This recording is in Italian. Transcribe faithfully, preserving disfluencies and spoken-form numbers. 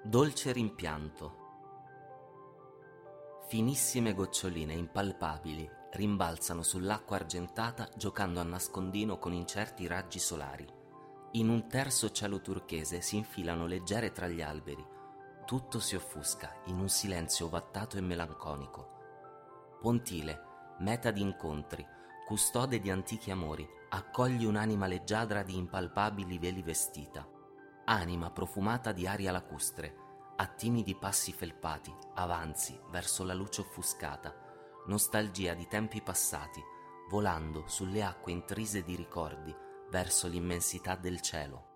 Dolce rimpianto. Finissime goccioline impalpabili rimbalzano sull'acqua argentata giocando a nascondino con incerti raggi solari. In un terzo cielo turchese si infilano leggere tra gli alberi. Tutto si offusca in un silenzio ovattato e melanconico. Pontile, meta di incontri, custode di antichi amori, accogli un'anima leggiadra di impalpabili veli vestita. Anima profumata di aria lacustre, a timidi passi felpati, avanzi verso la luce offuscata, nostalgia di tempi passati, volando sulle acque intrise di ricordi verso l'immensità del cielo.